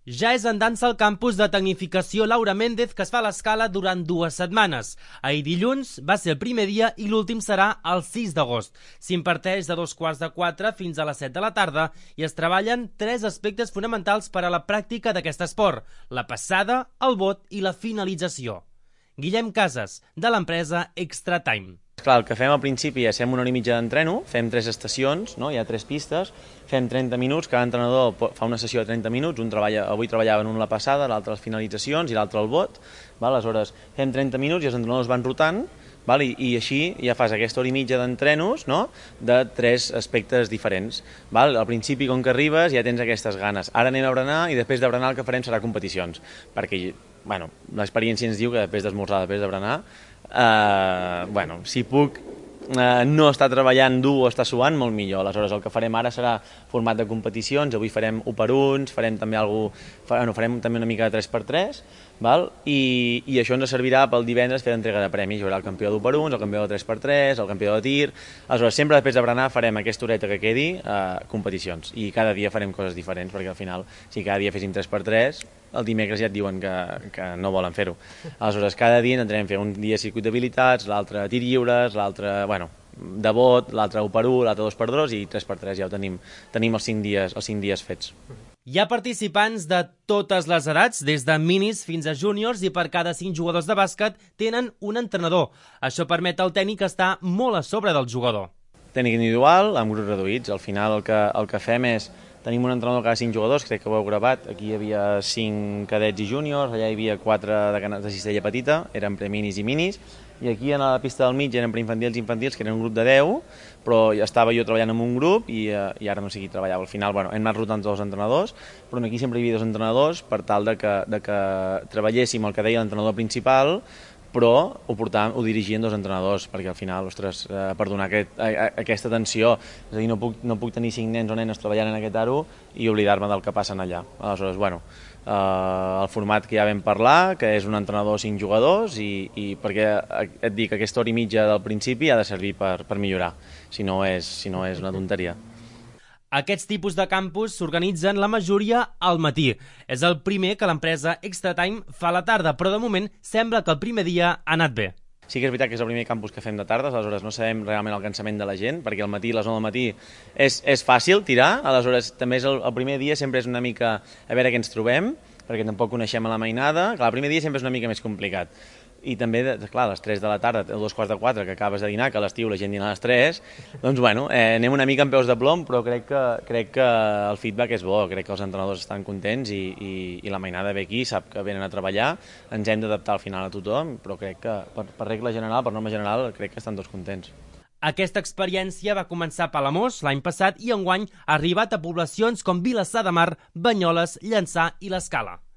Ja és en dansa el campus de tecnificació Laura Méndez, que es fa a l'Escala durant 2 setmanes. Ahir dilluns va ser el primer dia i l'últim serà el 6 d'agost. S'imparteix de 3:45 fins a les 7 de la tarda i es treballen 3 aspectes fonamentals per a la pràctica d'aquest esport: la passada, el bot i la finalització. Guillem Casas, de l'empresa Extra Time. Clar, el que fem al principi és fem 1 hora i mitja d'entreno, fem 3 estacions, no? Hi ha 3 pistes, fem 30 minuts, cada entrenador fa una sessió de 30 minuts, avui treballaven un la passada, l'altre les finalitzacions i l'altre el bot, val? Aleshores fem 30 minuts i els entrenadors van rotant, val? I així ja fas aquesta hora i mitja d'entrenos, no? De 3 aspectes diferents. Val? Al principi, com que arribes, ja tens aquestes ganes. Ara anem a berenar i després de berenar el que farem serà competicions, perquè l'experiència ens diu que després d'esmorzar, després de berenar, si puc no estar treballant dur o estar suant, molt millor. Aleshores, el que farem ara serà format de competicions. Avui farem 1x1, farem també una mica de 3x3, val? I això ens servirà pel divendres fer l'entrega de premis. Hi haurà el campió d'1x1, el campió de 3x3, el campió de tir. Aleshores, sempre després de berenar farem aquesta horeta que quedi competicions. I cada dia farem coses diferents, perquè al final, si cada dia féssim 3x3, el dimecres ja et diuen que no volen fer-ho. Aleshores, cada dia n'entrarem a fer un dia circuit d'habilitats, l'altre tir lliures, l'altre, de bot, l'altre 1x1, l'altre 2x2 i 3x3. Ja ho tenim els 5 dies fets. Hi ha participants de totes les edats, des de minis fins a júniors, i per cada 5 jugadors de bàsquet tenen un entrenador. Això permet al tècnic estar molt a sobre del jugador. Tècnic individual, amb grups reduïts. Al final el que fem és tenim un entrenador cada 5 jugadors, crec que ho heu gravat. Aquí hi havia 5 cadets i júniors, allà hi havia 4 de cistella petita, eren preminis i minis, i aquí a la pista del mig eren preinfantils i infantils, que eren un grup de 10, però ja estava jo treballant en un grup i ara no sé qui treballava. Al final hem anat rotant 2 entrenadors, però aquí sempre hi havia 2 entrenadors per tal de que treballéssim el que deia l'entrenador principal, però ho dirigien 2 entrenadors, perquè al final, per donar aquesta atenció, és a dir, no puc tenir 5 nens o nenes treballant en aquest aro i oblidar-me del que passen allà. Aleshores, el format que ja vam parlar, que és un entrenador 5 jugadors, i perquè et dic, aquesta hora i mitja del principi ha de servir per millorar, si no és una tonteria. Aquests tipus de campus s'organitzen la majoria al matí. És el primer que l'empresa Extra Time fa a la tarda, però de moment sembla que el primer dia ha anat bé. Sí que és veritat que és el primer campus que fem de tardes, aleshores no sabem realment el cansament de la gent, perquè al matí, a les 9 del matí, és fàcil tirar, aleshores també el primer dia sempre és una mica a veure què ens trobem, perquè tampoc coneixem a la mainada. Clar, el primer dia sempre és una mica més complicat. I també, clar, a les 3 de la tarda, a 3:45, que acabes de dinar, que a l'estiu la gent dina a les 3, doncs anem una mica amb peus de plom, però crec que el feedback és bo, crec que els entrenadors estan contents i la mainada ve aquí, sap que venen a treballar, ens hem d'adaptar al final a tothom, però crec que per regla general, per norma general, crec que estan tots contents. Aquesta experiència va començar a Palamós l'any passat i enguany ha arribat a poblacions com Vilassar de Mar, Banyoles, Llançà i l'Escala.